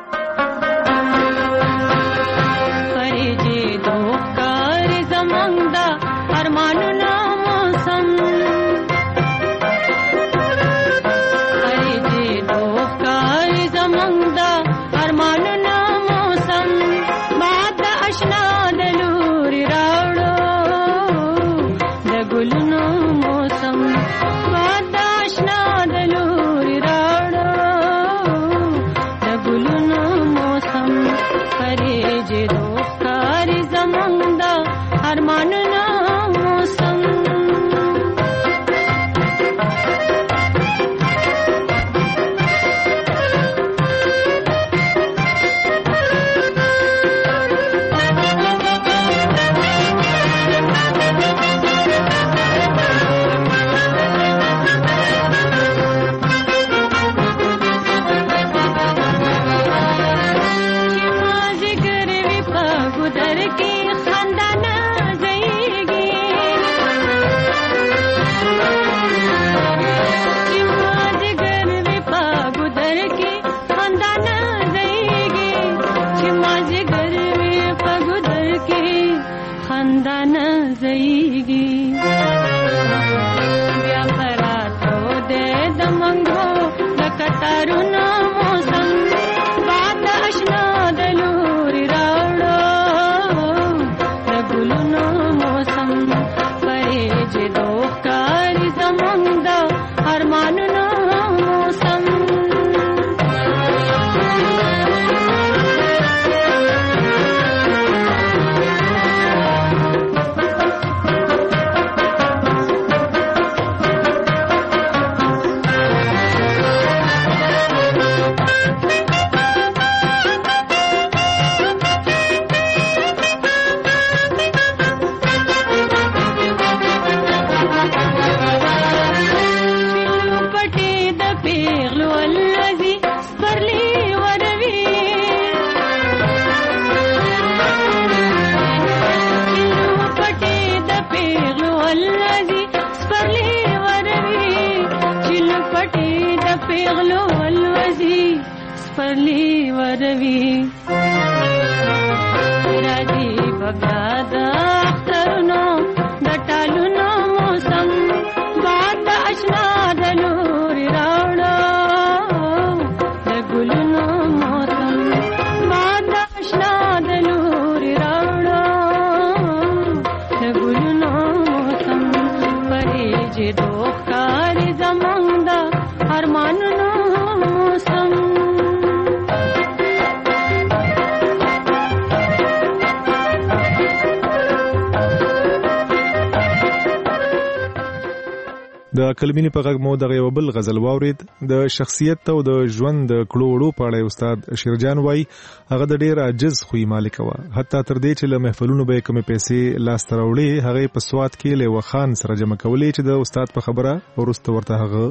د کلمینی په غږ مو دغه یو بل غزل واورید. د شخصیت او د ژوند د کړو وړو په اړه استاد شیرجان وای هغه د ډیر عاجز خوې مالک و، حتی تر دې چې له محفلونو به کومې پیسې لاس ته راوړي هغه په سواد کې له وخان سره جمع کولې چې د استاد په خبره ورسته ورته هغه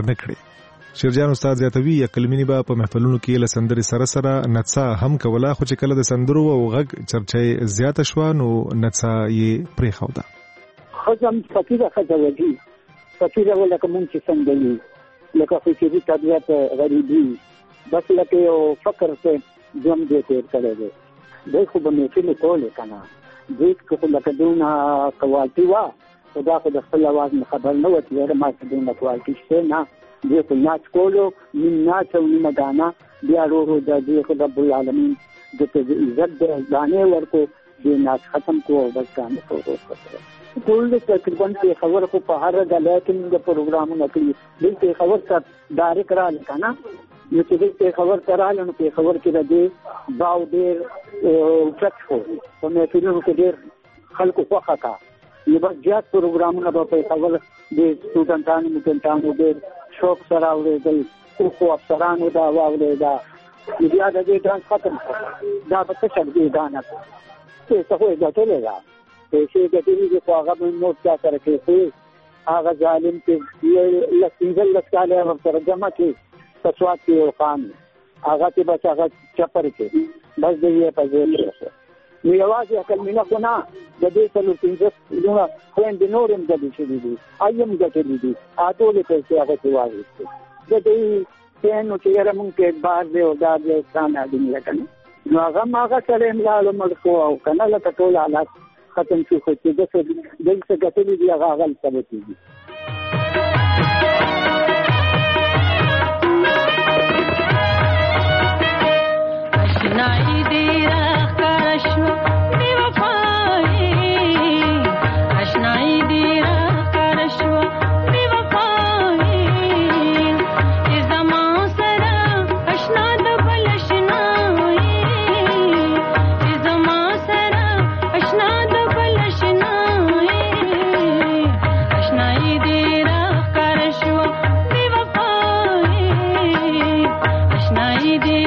ورنکړي. شیرجان استاد زیاتوي کلمینی به په محفلونو کې له سندري سره سره نڅا هم کوله، خو چې کله د سندرو او غږ چرچې زیات شوه نو نڅا یې پرې خوده. خزم فقیره خزوجی فقیره ولکه مونږ چې څنګه یو لکه فکري طبیعت غریبي بس لکه یو فقر ته ژوند دې تېر کړی دی. دوی خو به محفلې کولې که نه، دوی خو لکه دونه کوالټي وه خو دا خو د خپل اواز نه خبر نه وه چې یاره ما څه دونه کوالټي شته نه. دوی خو ناچ کولو، نیم ناچ او نیمه دانه، بیا ورو ورو د دوی خو رب العالمین دته عزت د دانې ورکو، دې ناچ ختم کو او بس دانې کو ورو ټول تقریبا خبر خو په هر ډله کې موږ پروګرامونه کوي. دې خبر ته ډایرک راځي کنه، نو چې دې خبر ته راځي نو په خبر کې راځي باو ډېر چت شو په محفلونو کې ډېر خلکو خوښه کا. یو بس زیات پروګرامونه په خبر د سټوډنټانو مکنټانو ډېر شوق سره اورېدل، خو افسرانو دا واورېدا بیا د دې ډانس ختم دا به څه شي ګانه څه خو ګټلې ده پیسې ګټلې دي خو هغه به نور چا سره کېښوي هغه ظالم چې لس 15 کاله یې ورسره جمع کړي په سوات کې یو خان هغه ته بس هغه چپر کې بس د یې په ځای کې نو یوازې عقلمینه خو نه د دې 15 لونه خویندې نور هم ګډې شوي دي ایم ګټلې دي ټولې پیسې هغه ته واخیستې د دې نو چې یاره مونږ کې اعتبار دی او دا دی ځان دنیا کنه نو هغه سره املاله مړ شو او کنه لکه ټول حالات ختم شو خو چې دلته ګټلې دي هغه غل ثبت دي اشنایی دی راخکار شو بی وفایی اشنایی دی راخکار شو بی وفایی ای زمان سره اشنا د بل اشنایی ای زمان سره اشنا د بل اشنایی اشنایی دی راخکار شو بی وفایی اشنایی دی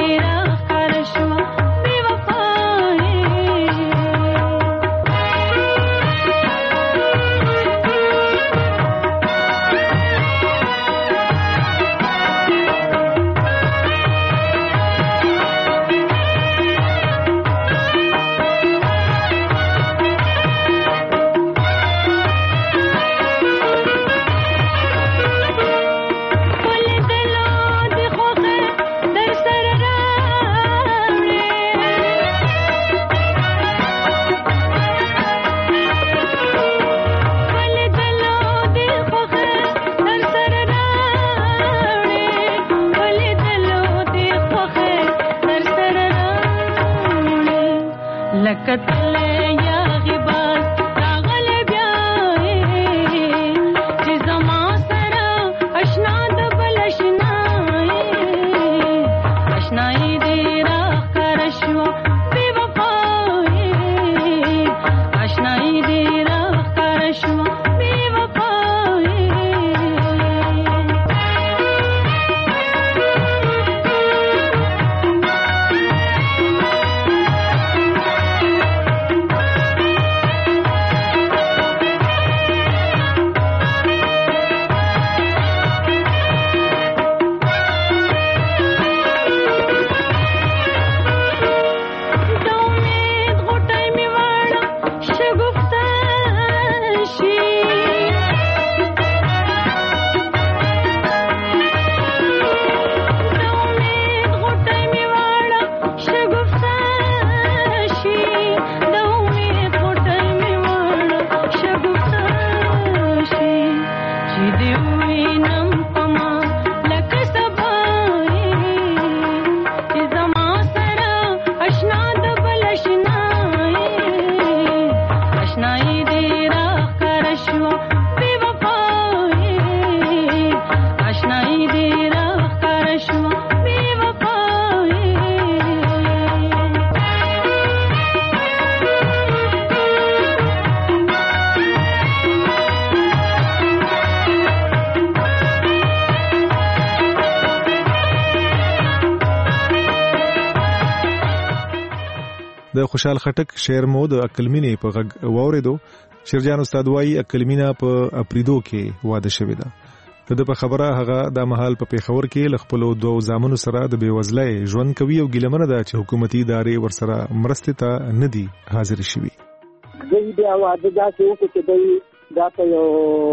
د خوشحال خټک شعر مو د عقلمینې په غږ واوریدو. شیرجان استاد وایي عقلمینه په اپریدو کې واده شوې ده. د په خبره هغه د مهال په پیښور کې خپل دوه زامنو سره د بیوزلۍ ژوند کوي او ګیلمنه ده چې حکومتي ادارې ورسره مرستې ته نه دي حاضر شوي. دوی بیا واده داسې وکړي چې دوی دا په یو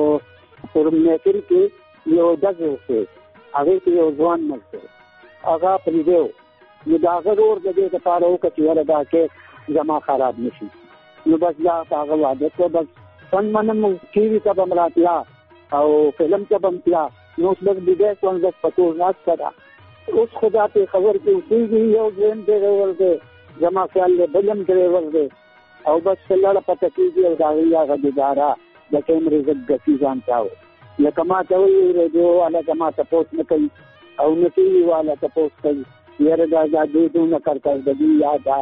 فورمنیټر کې یو دغه وکړي هغې کې یو ځوان مړ شو هغه پرېږدی نو د هغه ورور د دې دپاره وکړه چې یاره دا کیس زما خراب نه شي نو بس دا هغه واده کړه بس فن منم ټي وي ته به م راتله او فلم ته به م تله نو اوس بس بیګی شوم بس په ټول ناسته ده اوس خو دا پېښور کې اوسېږي یو دویم ډریور دی زما خیال دی بل هم ډریور دی او بس لړه پته کېږي او د هغې هغه اداره د کیمرې ضد ګټي ځان ته لکه ما ته وایي ریډیو والا که ما تپوس نه کوي او نه ټي وي والا تپوس کوي یاره دا دودونه کارکردګي یا دا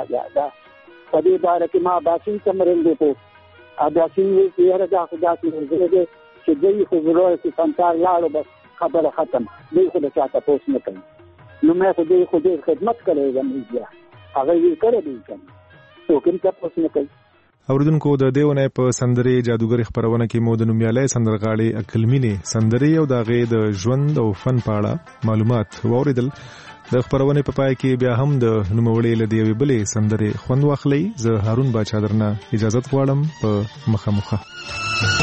په دې باره کې ما اباسین ته مرندې پوس اباسین وایي چې یاره دا خو داسې منظره دی چې دوی خو ضرور چې سنتار لاړو بس خبره ختم دوی خو د چا تپوس نه کوي نو مې خو دوی خو ډېر خدمت کړی یم بیا هغه یې کړی دی که نه څوک هم تپوس نه کوي. اوریدونکو د دیونه په سندرې جادوګر خبرونه کې مو د نومیالي سندرغاړي عقلمینه سندرې او د غې د ژوند او فن په اړه معلومات واوریدل. د خبرونه په پای کې بیا هم د نوموړي لدی وی بلې سندرې خوند واخلي. زه هارون باچا درنه اجازه غواړم په مخه.